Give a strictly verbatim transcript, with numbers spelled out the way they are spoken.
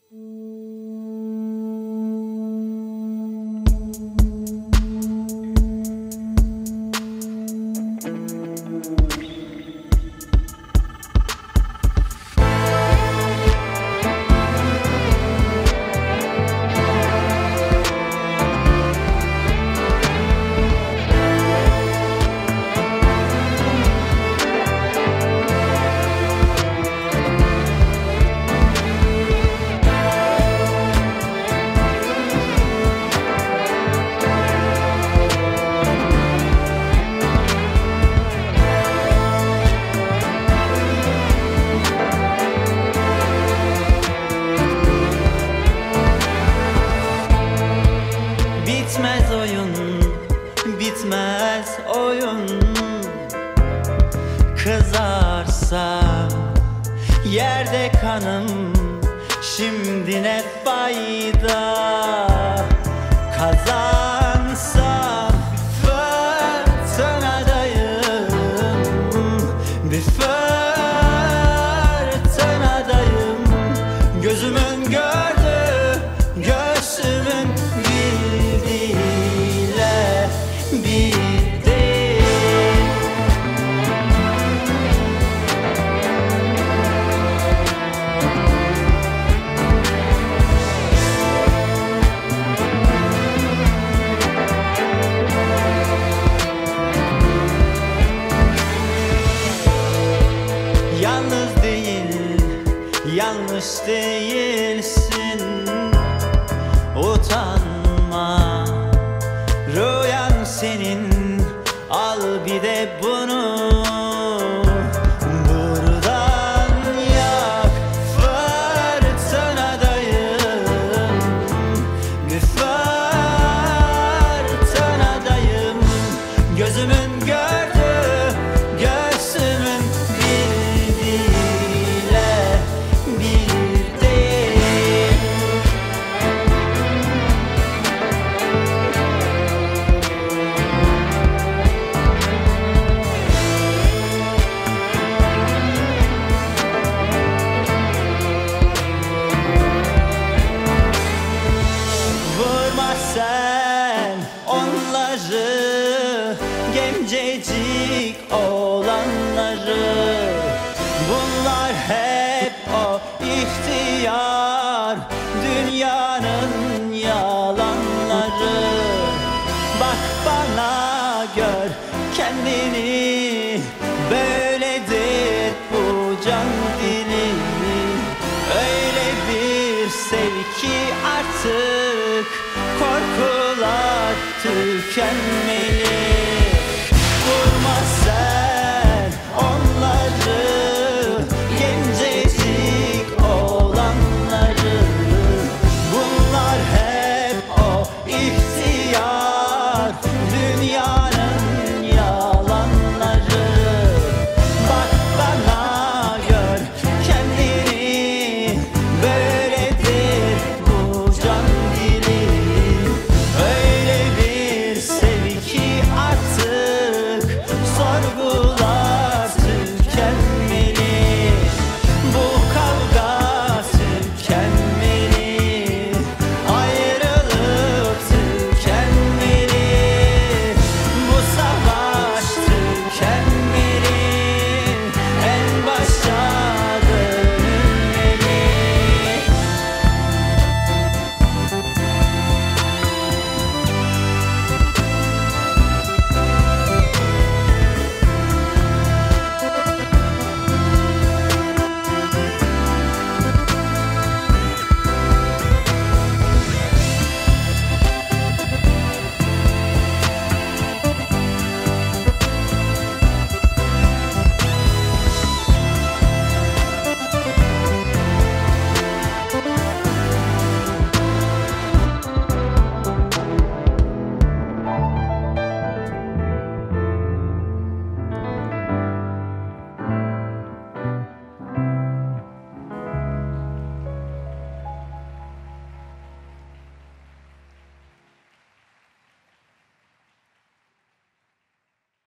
Bitmez oyun, bitmez oyun. Kızarsa yerde kanım, şimdi ne fayda? Kazansam fırtınadayım, bir fırtınadayım. Gözümün gördüğü, göğsümün bildiğiyle bir değil. Yalnız değil, yanlış değilsin. Utanma, rüyan senin, al bir de bunu. Buradan yak, fırtınadayım, bir fırtınadayım. Gözümün gördüğü, göğsümün bildiğiyle bir değil. Vurma sen onları, gencecik olanları. Bunlar hep o ihtiyar dünyanın yalanları. Bak bana, gör kendini, böyledir bu can dili. Öyle bir sev ki artık korkular tükenmeli.